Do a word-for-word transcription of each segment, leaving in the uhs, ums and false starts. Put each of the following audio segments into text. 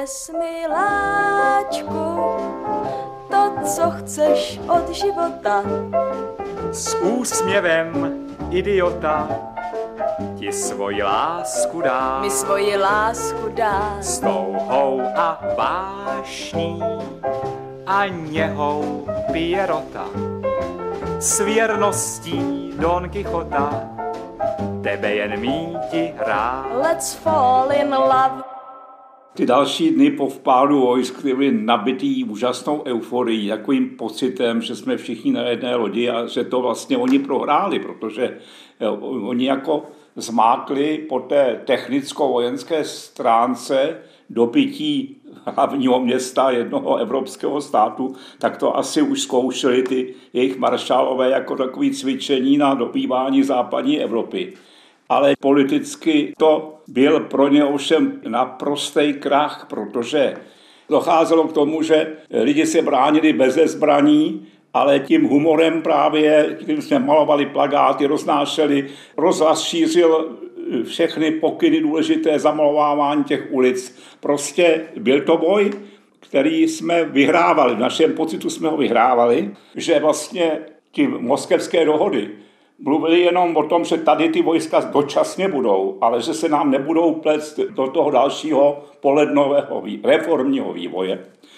Řekněs miláčku to, co chceš od života. S úsměvem idiota ti svoji lásku dá. Mi svoji lásku dá. S touhou a vášní a něhou Pierrota. S věrností Don Quixota tebe jen míti rád. Let's fall in love. Ty další dny po vpádu vojsk byly nabitý úžasnou euforií, takovým pocitem, že jsme všichni na jedné lodi a že to vlastně oni prohráli, protože oni jako zmákli po té technicko-vojenské stránce dobytí hlavního města jednoho evropského státu, tak to asi už zkoušeli ty jejich maršálové jako takové cvičení na dobývání západní Evropy. Ale politicky to byl pro ně ovšem naprostý krach, protože docházelo k tomu, že lidi se bránili beze zbraní, ale tím humorem právě, když jsme malovali plakáty, roznášeli, rozhlas šířil všechny pokyny důležité zamalovávání těch ulic. Prostě byl to boj, který jsme vyhrávali, v našem pocitu jsme ho vyhrávali, že vlastně ty moskevské dohody mluvili jenom o tom, že tady ty vojska dočasně budou, ale že se nám nebudou plést do toho dalšího polednového reformního vývoje.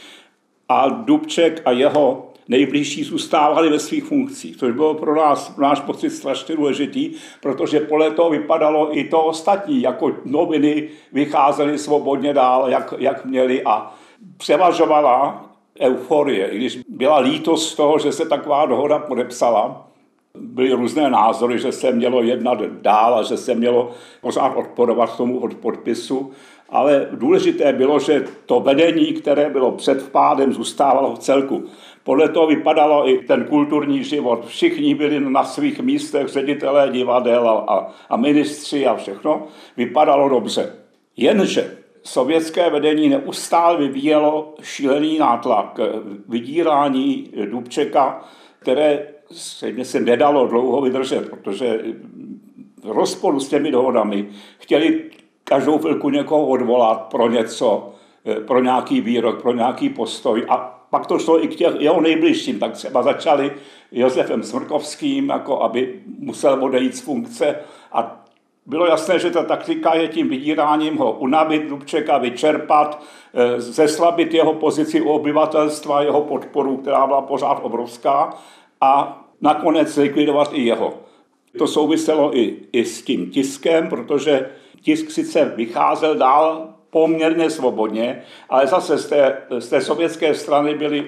A Dubček a jeho nejbližší zůstávali ve svých funkcích, což bylo pro nás, pro náš pocit strašně důležitý, protože podle toho vypadalo i to ostatní, jako noviny vycházely svobodně dál, jak, jak měli a převažovala euforie, i když byla lítost z toho, že se taková dohoda podepsala. Byly různé názory, že se mělo jednat dál a že se mělo pořád odporovat tomu od podpisu, ale důležité bylo, že to vedení, které bylo před vpádem, zůstávalo v celku. Podle toho vypadalo i ten kulturní život. Všichni byli na svých místech, ředitelé divadel a, a ministři a všechno. Vypadalo dobře. Jenže sovětské vedení neustále vyvíjelo šílený nátlak, vydírání Dubčeka, které se nedalo dlouho vydržet, protože v rozporu s těmi dohodami chtěli každou chvilku někoho odvolat pro něco, pro nějaký výrok, pro nějaký postoj a pak to šlo i k těch jeho nejbližším, tak třeba začali Josefem Smrkovským, jako aby musel odejít z funkce a bylo jasné, že ta taktika je tím vydíráním ho unavit Dubčeka, vyčerpat, zeslabit jeho pozici u obyvatelstva, jeho podporu, která byla pořád obrovská a nakonec likvidovat i jeho. To souviselo i, i s tím tiskem, protože tisk sice vycházel dál poměrně svobodně, ale zase z té, z té sovětské strany byly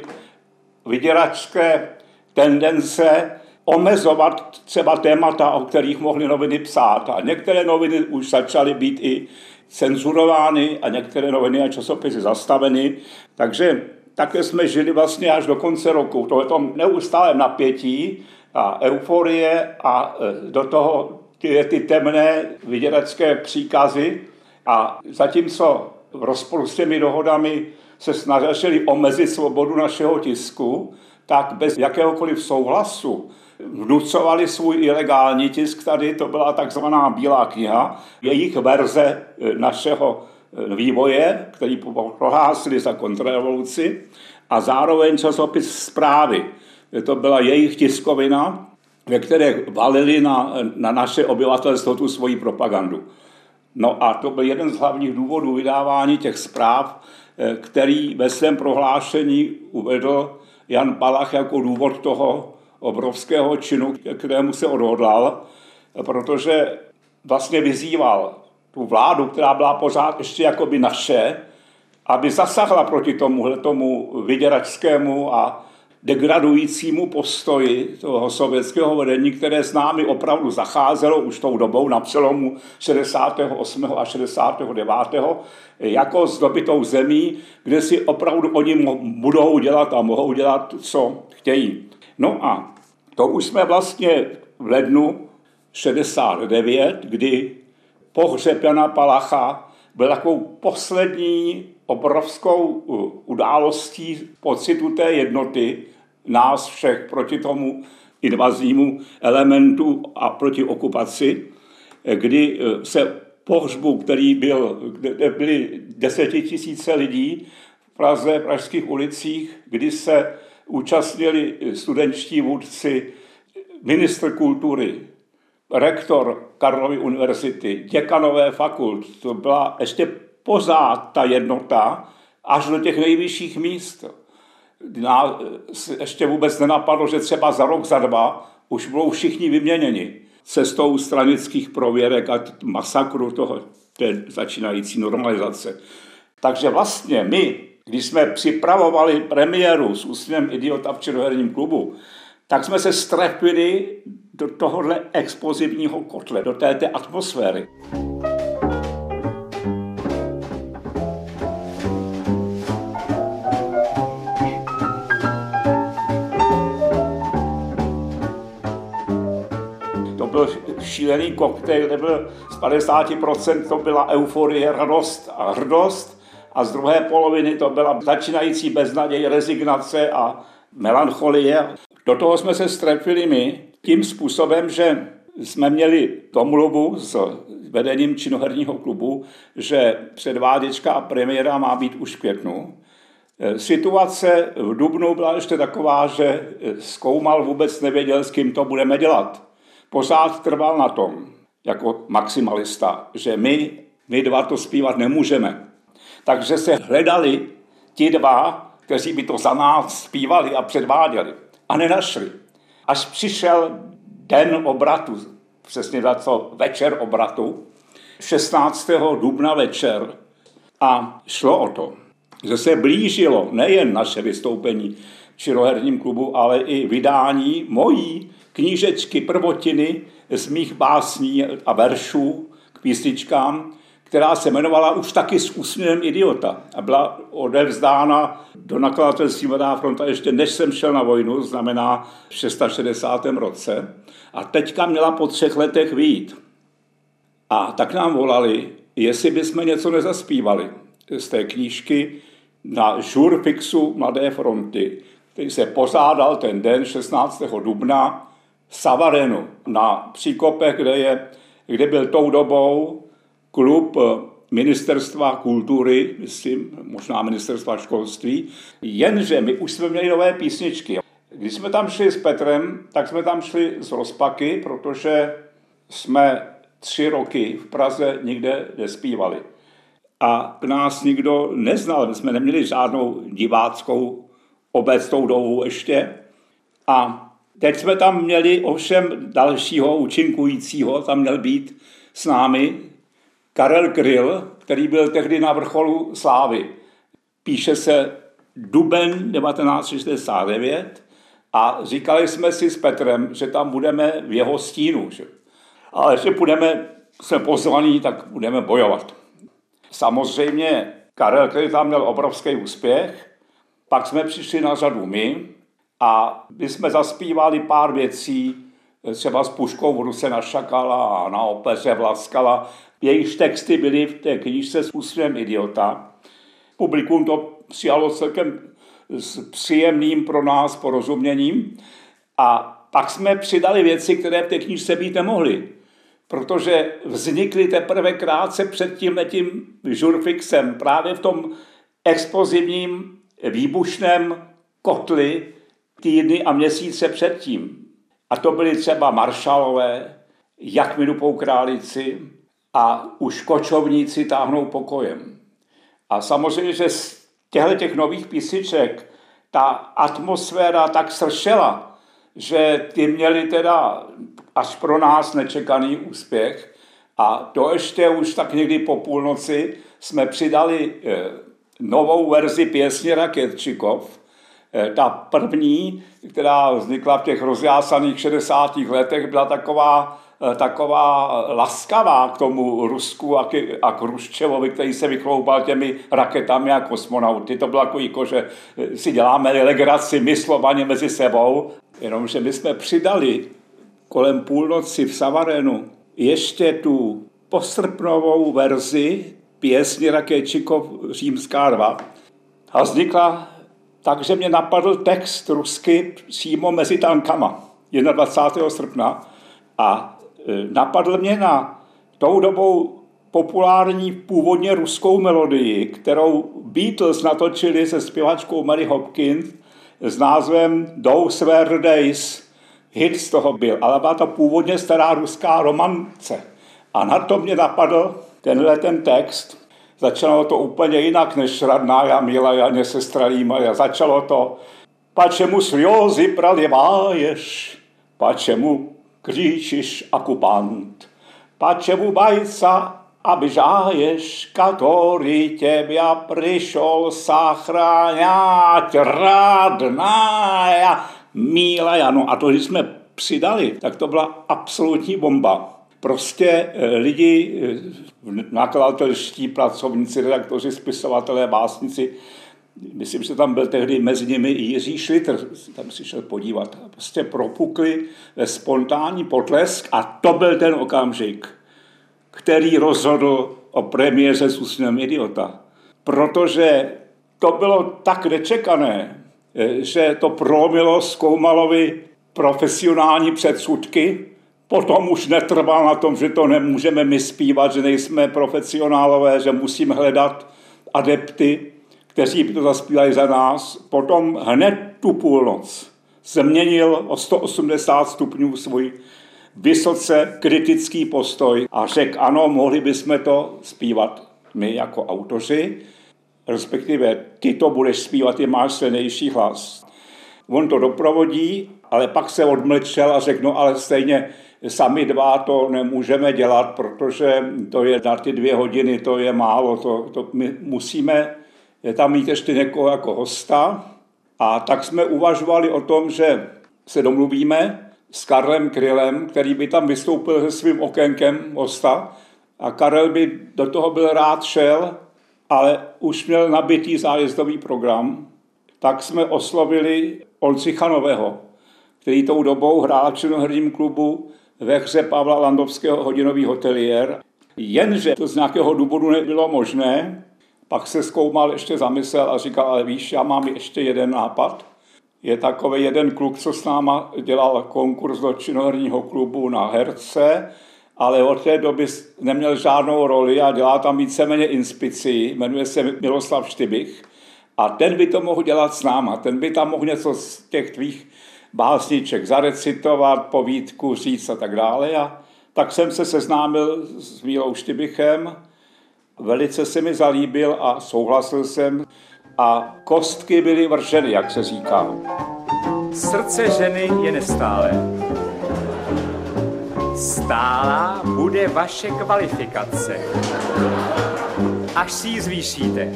vyděračské tendence omezovat třeba témata, o kterých mohly noviny psát. A některé noviny už začaly být i cenzurovány a některé noviny a časopisy zastaveny. Takže také jsme žili vlastně až do konce roku. To je to neustálé napětí a euforie a do toho ty, ty temné vyděračské příkazy. A zatímco v rozporu s těmi dohodami se snažili omezit svobodu našeho tisku, tak bez jakéhokoliv souhlasu vnucovali svůj ilegální tisk tady, to byla takzvaná Bílá kniha, jejich verze našeho vývoje, který prohlásili za kontrarevoluci, a zároveň časopis Zprávy. To byla jejich tiskovina, ve které valili na, na naše obyvatelstvo tu svoji propagandu. No a to byl jeden z hlavních důvodů vydávání těch zpráv, který ve svém prohlášení uvedl Jan Palach jako důvod toho obrovského činu, kterému se odhodlal, protože vlastně vyzýval tu vládu, která byla pořád ještě jakoby naše, aby zasahla proti tomuhletomu vyděračskému a degradujícímu postoji toho sovětského vedení, které s námi opravdu zacházelo už tou dobou na přelomu šedesátého osmého a šedesátého devátého jako s dobytou zemí, kde si opravdu oni budou dělat a mohou dělat, co chtějí. No a to už jsme vlastně v lednu šedesát devět, kdy pohřeb Jana Palacha byl takovou poslední obrovskou událostí pocitu té jednoty nás všech proti tomu invaznímu elementu a proti okupaci, kdy se pohřbu, který byl, kde byly desetitisíce lidí v Praze, pražských ulicích, kdy se účastnili studentští vůdci, ministr kultury, rektor Karlovy univerzity, děkanové fakult. To byla ještě pořád ta jednota až do těch nejvyšších míst. Nás ještě vůbec nenapadlo, že třeba za rok, za dva už budou všichni vyměněni cestou stranických prověrek a masakru toho, té začínající normalizace. Takže vlastně my, když jsme připravovali premiéru s Úsměvem idiota v Činoherním klubu, tak jsme se strefili do tohohle explozivního kotle, do této atmosféry. To byl šílený koktejl, nebyl z padesáti procent to byla euforie, radost a hrdost a z druhé poloviny to byla začínající beznaděj, rezignace a melancholie. Do toho jsme se strefili my tím způsobem, že jsme měli domluvu s vedením Činoherního klubu, že předváděčka a premiéra má být už v květnu. Situace v dubnu byla ještě taková, že Zkoumal vůbec nevěděl, s kým to budeme dělat. Pořád trval na tom, jako maximalista, že my, my dva to zpívat nemůžeme. Takže se hledali ti dva, kteří by to za nás zpívali a předváděli. A nenašli. Až přišel den obratu, přesně za to večer obratu, šestnáctého dubna večer, a šlo o to, že se blížilo nejen naše vystoupení v Činoherním klubu, ale i vydání mojí knížečky prvotiny z mých básní a veršů k písničkám, která se jmenovala už taky S úsměvem idiota a byla odevzdána do nakladatelství Mladá fronta ještě než jsem šel na vojnu, znamená v šedesátém šestém roce. A teďka měla po třech letech vyjít. A tak nám volali, jestli bychom něco nezaspívali z té knížky na žurfixu Mladé fronty, který se pořádal ten den šestnáctého dubna v Savarenu na Příkopech, kde, je, kde byl tou dobou klub ministerstva kultury, myslím, možná ministerstva školství, jenže my už jsme měli nové písničky. Když jsme tam šli s Petrem, tak jsme tam šli z rozpaky, protože jsme tři roky v Praze nikde nespívali. A nás nikdo neznal, my jsme neměli žádnou diváckou obecnou dobu ještě. A teď jsme tam měli ovšem dalšího účinkujícího, tam měl být s námi Karel Kryl, který byl tehdy na vrcholu slávy. Píše se duben devatenáct set šedesát devět a říkali jsme si s Petrem, že tam budeme v jeho stínu. Že? Ale že budeme, jsme pozvaní, tak budeme bojovat. Samozřejmě Karel Kryl tam měl obrovský úspěch, pak jsme přišli na řadu my a my jsme zaspívali pár věcí, třeba s puškou v ruce na šakala a na opeře Vlaskala. Jejich texty byly v té knížce S úsměvem idiota. Publikum to přijalo celkem s příjemným pro nás porozuměním. A pak jsme přidali věci, které v té knížce být nemohly. Protože vznikly teprve krátce před tímhletím žurfixem, právě v tom explozivním výbušném kotli týdny a měsíce předtím. A to byly třeba maršalové, Jak mi dupou králici a už kočovníci táhnou pokojem. A samozřejmě, že z těchto nových písniček ta atmosféra tak sršela, že ty měli teda až pro nás nečekaný úspěch. A to ještě už tak někdy po půlnoci jsme přidali eh, novou verzi pěsně Raketčikov. Eh, ta první, která vznikla v těch rozjásaných šedesátých letech, byla taková, eh, taková laskavá k tomu Rusku a k, a k Hruščevovi, který se vychloubal těmi raketami a kosmonauty. To bylo jako, jako že si děláme legraci my Slovaně mezi sebou, jenomže my jsme přidali kolem půlnoci v Savarenu ještě tu posrpnovou verzi pěsně Raketčikov Římská dva. A vznikla tak, že mě napadl text rusky přímo mezi tankama dvacátého prvního srpna a napadl mě na tou dobou populární původně ruskou melodii, kterou Beatles natočili se zpěvačkou Mary Hopkins s názvem Those Were the Days. Hit z toho byl, ale byla to původně stará ruská romance. A na to mě napadl tenhle ten text. Začalo to úplně jinak než Radná milá, mě sestra Límaja. Začalo to Почему слезы проливаешь, почему кричишь, оккупант, почему бойца обижаешь, который тебя пришел сохранять, родная, milá. No a to, když jsme přidali, tak to byla absolutní bomba. Prostě lidi, nakladatelští pracovníci, redaktoři, spisovatelé, básníci, myslím, že tam byl tehdy mezi nimi i Jiří Šlitr, tam si šel podívat. Prostě propukli ve spontánní potlesk a to byl ten okamžik, který rozhodl o premiéře s úsměvem idiota. Protože to bylo tak nečekané, že to prolomilo Skoumalovi profesionální předsudky. Potom už netrval na tom, že to nemůžeme my zpívat, že nejsme profesionálové, že musíme hledat adepty, kteří by to zaspívali za nás. Potom hned tu půlnoc změnil o sto osmdesát stupňů svůj vysoce kritický postoj a řekl, ano, mohli bychom to zpívat my jako autoři, respektive ty to budeš zpívat, ty máš silnější hlas. On to doprovodí, ale pak se odmlčel a řekl, no ale stejně sami dva to nemůžeme dělat, protože to je na ty dvě hodiny, to je málo, to, to my musíme je tam mít ještě někoho jako hosta. A tak jsme uvažovali o tom, že se domluvíme s Karlem Krylem, který by tam vystoupil se svým okénkem hosta. A Karel by do toho byl rád šel, ale už měl nabitý zájezdový program. Tak jsme oslovili Oldřicha Nového, který tou dobou hrál v Činoherním klubu ve hře Pavla Landovského Hodinový hoteliér. Jenže to z nějakého důvodu nebylo možné. Pak se Skoumal ještě zamyslel a říkal, ale víš, já mám ještě jeden nápad. Je takový jeden kluk, co s náma dělal konkurs do Činoherního klubu na herce, ale od té doby neměl žádnou roli a dělá tam víceméně inspicii, jmenuje se Miloslav Štybich. A ten by to mohl dělat s náma, ten by tam mohl něco z těch tvých básniček zarecitovat, povídku říct a tak dále. A tak jsem se seznámil s Mílou Štybichem, velice se mi zalíbil a souhlasil jsem a kostky byly vrženy, jak se říká. Srdce ženy je nestálé. Stálá bude vaše kvalifikace, až si ji zvýšíte.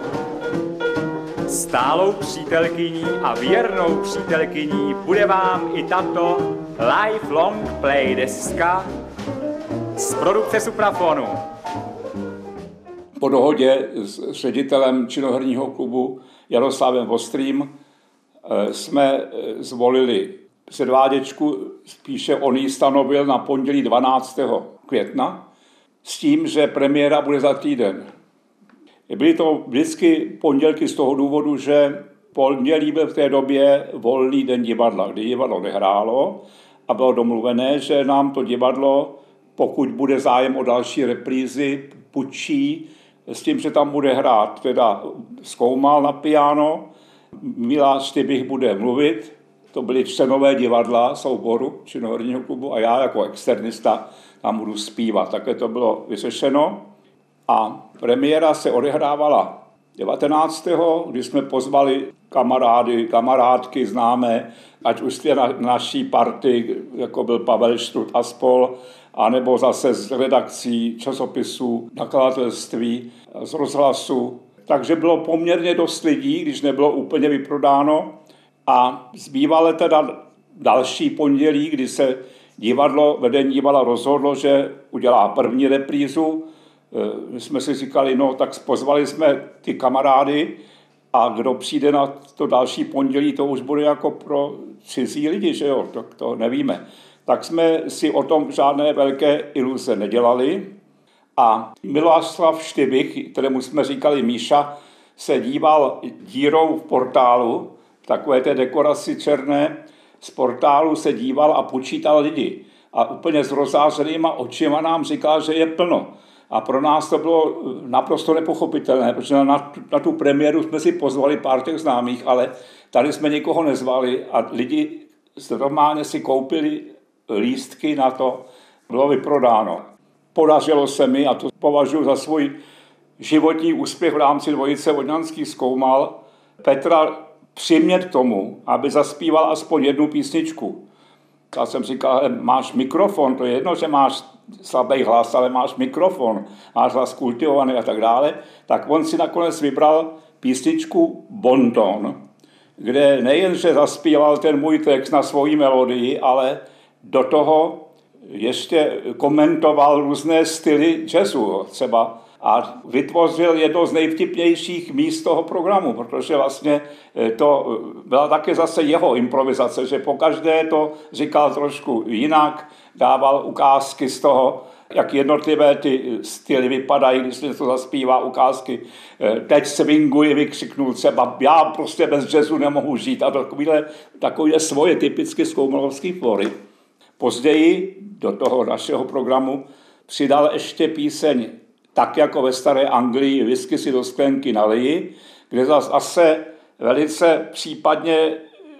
Stálou přítelkyní a věrnou přítelkyní bude vám i tato lifelong playdeska z produkce Suprafonu. Po dohodě s ředitelem Činoherního klubu Jaroslavem Vostrým jsme zvolili předváděčku, spíše on ji stanovil na pondělí dvanáctého května, s tím, že premiéra bude za týden. Byly to vždycky pondělky z toho důvodu, že pondělí byl v té době volný den divadla, kdy divadlo nehrálo a bylo domluvené, že nám to divadlo, pokud bude zájem o další reprízy, půjčí s tím, že tam bude hrát teda Skoumal na piano, Míla Štybich bude mluvit, to byly členové divadla souboru Činoherního klubu a já jako externista tam budu zpívat. Také to bylo vyřešeno a premiéra se odehrávala devatenáctého kdy jsme pozvali kamarády, kamarádky známé, ať už z na, naší party, jako byl Pavel Štrut a spol, anebo zase z redakcí časopisů, nakladatelství, z rozhlasu. Takže bylo poměrně dost lidí, když nebylo úplně vyprodáno. A zbývaly teda další pondělí, kdy se divadlo, vedení divadla rozhodlo, že udělá první reprízu. My jsme si říkali, no tak pozvali jsme ty kamarády a kdo přijde na to další pondělí, to už bude jako pro cizí lidi, že jo, to, to nevíme. Tak jsme si o tom žádné velké iluze nedělali a Miloslav Štybich, kterému jsme říkali Míša, se díval dírou v portálu, takové té dekoraci černé, z portálu se díval a počítal lidi. A úplně s rozářenýma očima nám říkal, že je plno. A pro nás to bylo naprosto nepochopitelné, protože na, na tu premiéru jsme si pozvali pár těch známých, ale tady jsme nikoho nezvali a lidi normálně si koupili lístky na to, bylo vyprodáno. Podařilo se mi, a to považuji za svůj životní úspěch v rámci dvojice Vodňanský Zkoumal, Petra přimět k tomu, aby zaspíval aspoň jednu písničku. Já jsem říkal, máš mikrofon, to je jedno, že máš slabý hlas, ale máš mikrofon, máš hlas kultivovaný a tak dále, tak on si nakonec vybral písničku Bonton, kde nejenže zaspíval ten můj text na svoji melodii, ale do toho ještě komentoval různé styly jazzu třeba a vytvořil jedno z nejvtipnějších míst toho programu, protože vlastně to byla také zase jeho improvizace, že pokaždé to říkal trošku jinak, dával ukázky z toho, jak jednotlivé ty styly vypadají, když se to zaspívá, ukázky. Teď swinguji, vykřiknul třeba, já prostě bez jazzu nemohu žít a takovýhle, takovýhle svoje typicky zkoumalovský tvory. Později do toho našeho programu přidal ještě píseň Tak jako ve staré Anglii, whisky si do sklenky naliji, kde zase velice případně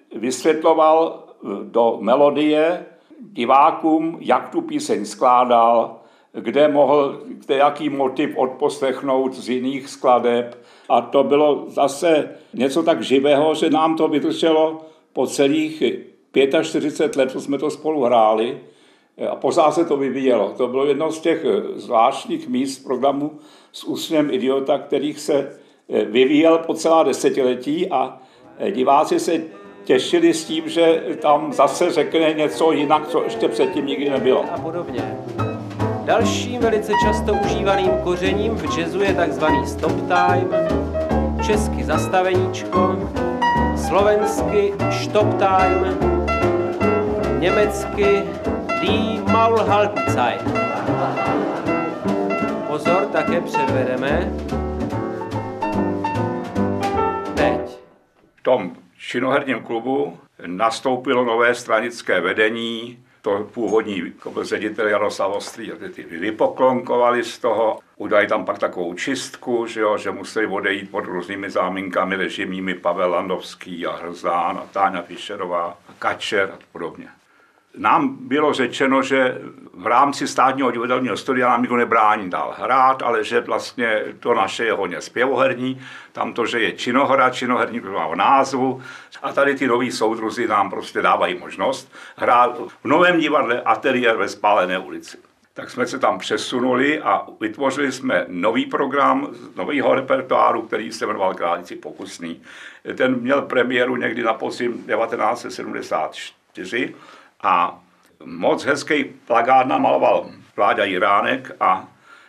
vysvětloval do melodie divákům, jak tu píseň skládal, kde mohl kde jaký motiv odposlechnout z jiných skladeb. A to bylo zase něco tak živého, že nám to vydrželo po celých čtyřicet pět let, co jsme to spolu hráli. A pořád se to vyvíjelo. To bylo jedno z těch zvláštních míst programu S úsměvem idiota, kterých se vyvíjel po celá desetiletí a diváci se těšili s tím, že tam zase řekne něco jinak, co ještě předtím nikdy nebylo. A podobně. Dalším velice často užívaným kořením v jazzu je takzvaný stop time, česky zastaveníčko, slovensky stop time, německy die Maulhaltenzeit. Pozor, také předvedeme. Teď. V tom činoherním klubu nastoupilo nové stranické vedení, to původní ředitel Jaroslav Ostrý, ty vypoklonkovali z toho, udělali tam pak takovou čistku, že, jo, že museli odejít pod různými záminkami režimními Pavel Landovský a Hrzán a Táňa Fischerová a Kačer a podobně. Nám bylo řečeno, že v rámci státního divadelního studia nám nikdo nebrání dál hrát, ale že vlastně to naše je hodně zpěvoherní, tam to, že je činohra, činoherní to má v názvu a tady ty noví soudruzi nám prostě dávají možnost hrát v novém divadle Ateliér ve Spálené ulici. Tak jsme se tam přesunuli a vytvořili jsme nový program z nového repertoáru, který se jmenoval Králíci pokusný. Ten měl premiéru někdy na podzim devatenáct set sedmdesát čtyři. A moc hezký plakát namaloval Vláďa Jiránek a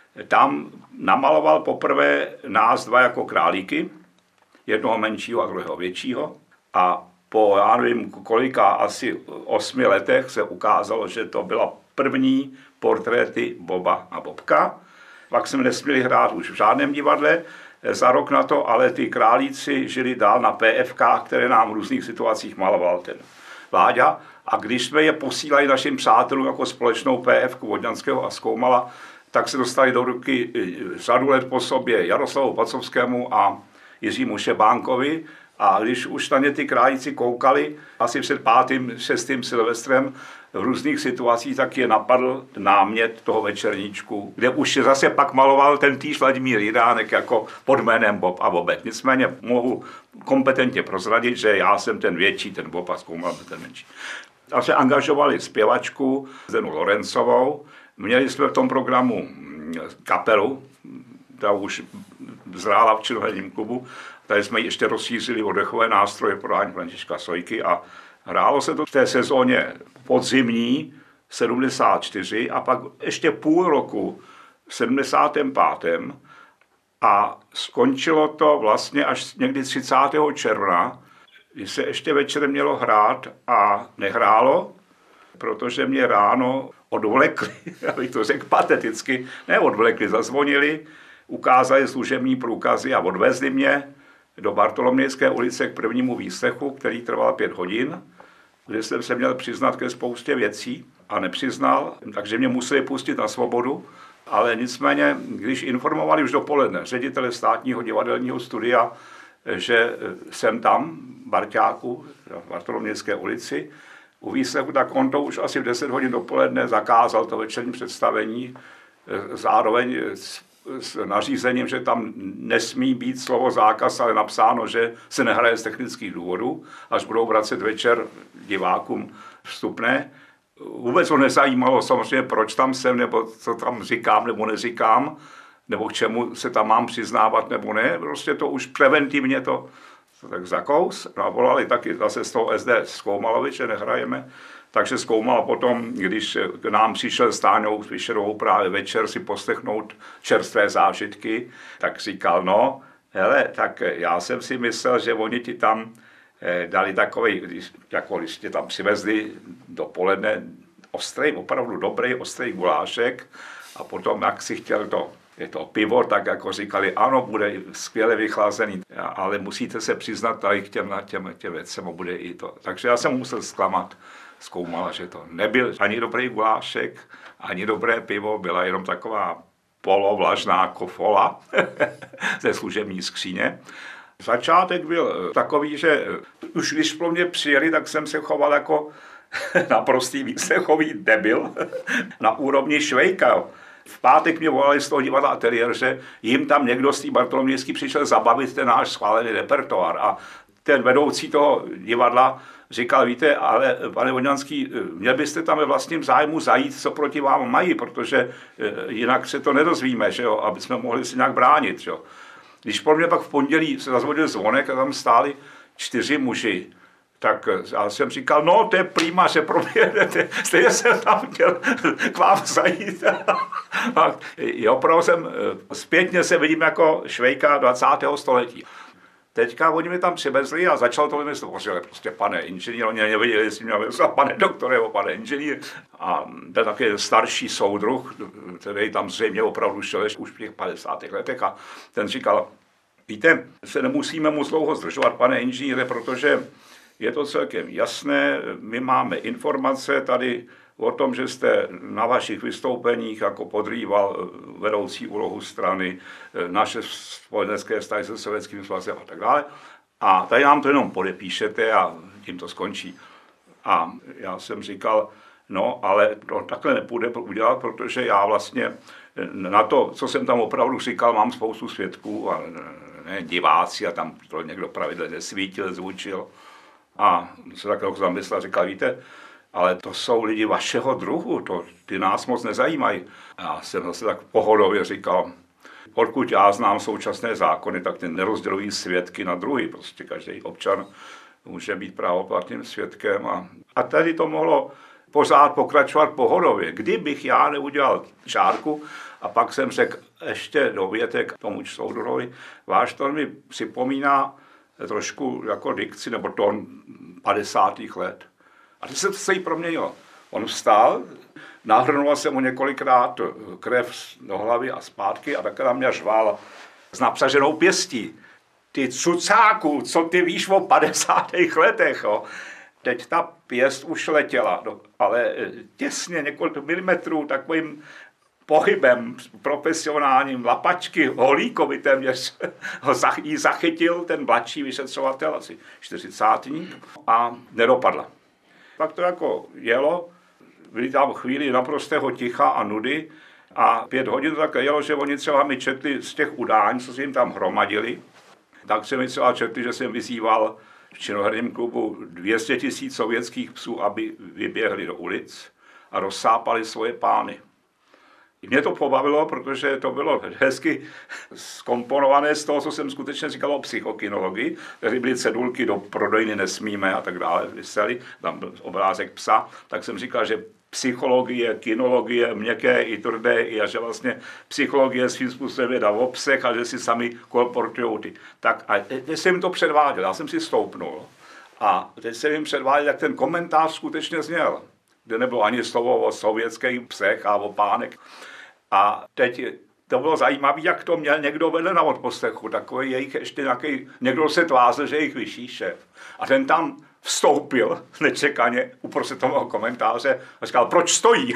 tam namaloval poprvé nás dva jako králíky, jednoho menšího a druhého většího. A po, já nevím, kolika asi osmi letech se ukázalo, že to byla první portréty Boba a Bobka. Pak jsme nesměli hrát už v žádném divadle za rok na to, ale ty králíci žili dál na P F K, které nám v různých situacích maloval ten Vláďa. A když jsme je posílali našim přátelům jako společnou P F ku Vodňanského a Zkoumala, tak se dostali do ruky řadu let po sobě Jaroslavu Pacovskému a Jiřímu Šebánkovi. A když už na ně ty králíci koukali, asi před pátým, šestým Silvestrem, v různých situacích, tak je napadl námět toho večerníčku, kde už zase pak maloval ten týž Vladimír Jiránek jako pod jménem Bob a Bobek. Nicméně mohu kompetentně prozradit, že já jsem ten větší, ten Bob a Zkoumal ten menší. A se angažovali zpěvačku Zdenu Lorencovou. Měli jsme v tom programu kapelu, ta už zrála v činoherním klubu. Tady jsme ještě rozšířili oddechové nástroje podání Františka Sojky a hrálo se to v té sezóně podzimní sedmdesát čtyři a pak ještě půl roku v sedmdesátém pátém a skončilo to vlastně až někdy třicátého června, kdy se ještě večer mělo hrát a nehrálo, protože mě ráno odvlekli, abych to řekl pateticky, ne odvlekli, zazvonili, ukázali služební průkazy a odvezli mě do Bartolomějské ulice k prvnímu výslechu, který trval pět hodin, kde jsem se měl přiznat ke spoustě věcí a nepřiznal, takže mě museli pustit na svobodu Ale nicméně, když informovali už dopoledne ředitele státního divadelního studia, že jsem tam, Barťáku, v Bartolomějské ulici, u výslechu, tak on to už asi v deset hodin dopoledne zakázal to večerní představení, zároveň s, s nařízením, že tam nesmí být slovo zákaz, ale napsáno, že se nehraje z technických důvodů, až budou vracet večer divákům vstupné. Vůbec ho nezajímalo samozřejmě, proč tam jsem, nebo co tam říkám, nebo neříkám, nebo k čemu se tam mám přiznávat, nebo ne. Prostě to už preventivně to, to tak zakous. A volali taky zase z toho S D Skoumalovi, že nehrajeme. Takže Skoumal potom, když k nám přišel s Táňou Fischerovou právě večer si poslechnout čerstvé zážitky, tak říkal, no, hele, tak já jsem si myslel, že oni ti tam dali takový, jako když tě tam přivezli dopoledne, ostrý, opravdu dobrý, ostrý gulášek a potom, jak si chtěl to, je to pivo, tak jako říkali, ano, bude skvěle vychlazený, ale musíte se přiznat tady k těm, těm, těm věcem, bude i to. Takže já jsem musel zklamat, Zkoumala, že to nebyl ani dobrý gulášek, ani dobré pivo, byla jenom taková polovlažná kofola ze služební skříně. Začátek byl takový, že už když pro mě přijeli, tak jsem se choval jako naprostý výslechový debil na úrovni Švejka. V pátek mě volali z toho divadla Ateliér, že jim tam někdo z té Bartolomějský přišel zabavit ten náš schválený repertoár. A ten vedoucí toho divadla říkal, víte, ale pane Vodňanský, měl byste tam ve vlastním zájmu zajít, co proti vám mají, protože jinak se to nedozvíme, že jo, aby jsme mohli si nějak bránit. Že jo. Když pro mě pak v pondělí se zazvodil zvonek a tam stáli čtyři muži, tak já jsem říkal, no to je prima, že proběhnete, stejně jsem tam chtěl k vám zajít. A jo, opravdu jsem, zpětně se vidím jako Švejka dvacátého století. Teďka oni mi tam přivezli a začal to vymyslet, že prostě pane inženýr, oni nevěděli, jestli mě vymyslet pane doktor nebo pane inženýr. A ten taky starší soudruh, který tam zřejmě opravdu šel už v těch padesátých letech a ten říkal, víte, se nemusíme moc dlouho zdržovat, pane inženýre, protože je to celkem jasné, my máme informace tady o tom, že jste na vašich vystoupeních jako podrýval vedoucí úlohu strany, naše spojenecké vztahy se Sovětským svazem a tak dále. A tady nám to jenom podepíšete a tím to skončí. A já jsem říkal, no, ale to takhle nepůjde udělat, protože já vlastně na to, co jsem tam opravdu říkal, mám spoustu svědků a ne, diváci a tam to někdo pravidelně svítil, zvučil. A se takhle zamyslel a říkal, víte, ale to jsou lidi vašeho druhu, to, ty nás moc nezajímají. A já jsem zase tak pohodově říkal, pokud já znám současné zákony, tak ty nerozdělují svědky na druhý. Prostě každý občan může být právoplatným svědkem. A, a tady to mohlo pořád pokračovat pohodově. Kdybych já neudělal čárku a pak jsem řekl ještě dovětek k tomu soudruhovi, váš tón mi připomíná trošku jako dikci nebo tón padesátých let. A to se to celý proměnilo. On vstál, nahrnul se mu několikrát krev do hlavy a zpátky a takhle na mě řval s napřaženou pěstí. Ty cucáku, co ty víš o padesátých letech, jo? Teď ta pěst už letěla, ale těsně několik milimetrů takovým pohybem profesionálním lapačky Holíkovi téměř ji zachytil ten mladší vyšetřovatel, asi čtyřicátník, a nedopadla. Pak to jako jelo, byli tam chvíli naprostého ticha a nudy a pět hodin tak jelo, že oni třeba mi četli z těch udání, co si jim tam hromadili, tak se mi třeba četli, že jsem vyzýval v činoherním klubu dvě stě tisíc sovětských psů, aby vyběhli do ulic a rozsápali svoje pány. Mě to pobavilo, protože to bylo hezky zkomponované z toho, co jsem skutečně říkal o psychokinologii. Tady byly cedulky do prodejny nesmíme a tak dále, vysely, tam byl obrázek psa, tak jsem říkal, že psychologie, kinologie, měkké i tvrdé, i a že vlastně psychologie svým způsobem je o psech a že si sami kolportujou ty. Tak a teď jsem jim to předváděl, já jsem si stoupnul a teď jsem jim předváděl, jak ten komentář skutečně zněl, kde nebylo ani slovo o sovětských psech a o pánek. A teď to bylo zajímavé, jak to měl někdo vedle na odposlechu, takový jejich ještě nějaký, někdo se tvářil, že jejich vyšší šéf. A ten tam vstoupil nečekaně uprostřed toho komentáře a říkal, proč stojí?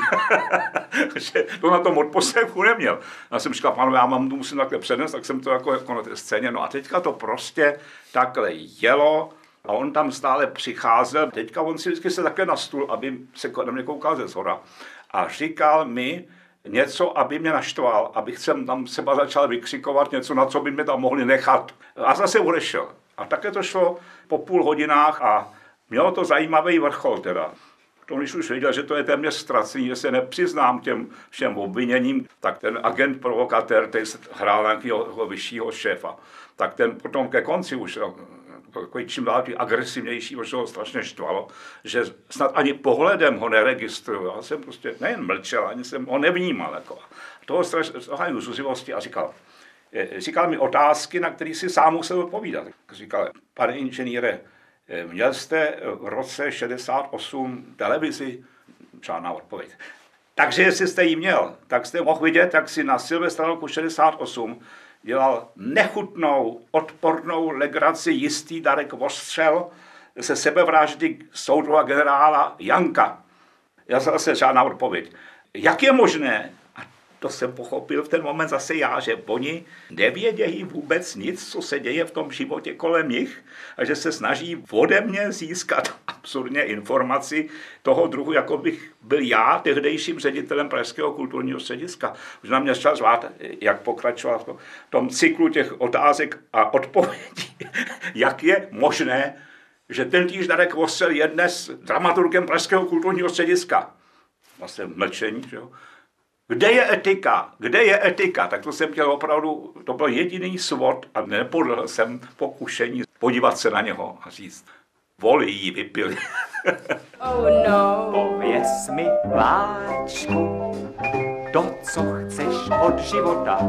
Že to na tom odposlechu neměl. Já jsem říkal, pánové, já mám, musím takhle přednést, tak jsem to jako, jako na té scéně. No a teďka to prostě takhle jelo a on tam stále přicházel. Teďka on si vždycky se takhle na stůl, aby se na mě koukal ze zhora a říkal mi něco, aby mě naštval, abych jsem tam seba začal vykřikovat něco, na co by mě tam mohli nechat. A zase odešel. A také to šlo po půl hodinách a mělo to zajímavý vrchol teda. To, když už věděl, že to je téměř ztracený, že se nepřiznám těm všem obviněním, tak ten agent provokatér, který hrál nějakého vyššího šéfa, tak ten potom ke konci už takový čím dál tím agresivnější, protože ho strašně štvalo, že snad ani pohledem ho neregistruju. Já jsem prostě nejen mlčel, ani jsem ho nevnímal. Jako. Toho strašně zuřivosti a říkal, říkal mi otázky, na které si sám musel odpovídat. Říkal, pane inženýre, měl jste v roce šedesát osm televizi? Žádná odpověď. Takže jestli jste ji měl, tak jste mohl vidět, jak si na Silvestra roku šedesát osm dělal nechutnou, odpornou legraci jistý Darek Vostřel se sebevraždy soudruha generála Janka. Já zase žádná odpověď. Jak je možné, a to jsem pochopil v ten moment zase já, že oni nevědějí vůbec nic, co se děje v tom životě kolem nich a že se snaží ode mě získat absurdně informaci toho druhu, jako bych byl já tehdejším ředitelem Pražského kulturního střediska. Už na mě šel zvát, jak pokračoval v tom cyklu těch otázek a odpovědí. Jak je možné, že ten týž Darek Vostřel je dnes dramaturgem Pražského kulturního střediska? Vlastně mlčení, že jo? Kde je etika? Kde je etika? Tak to jsem chtěl opravdu, to byl jediný svod a nepodlehl jsem pokušení podívat se na něho a říct, voli jí vypili. Oh no. Pověz mi, Láčku, to, co chceš od života.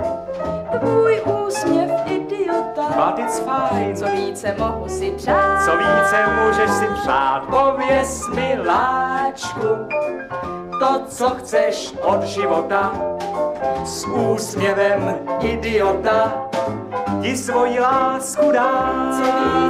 Tvůj úsměv, idiota. But it's fine. Co více mohu si přát? Co více můžeš si přát? Pověz mi, Láčku, to, co chceš od života. S úsměvem, idiota, ti svoji lásku dá. Co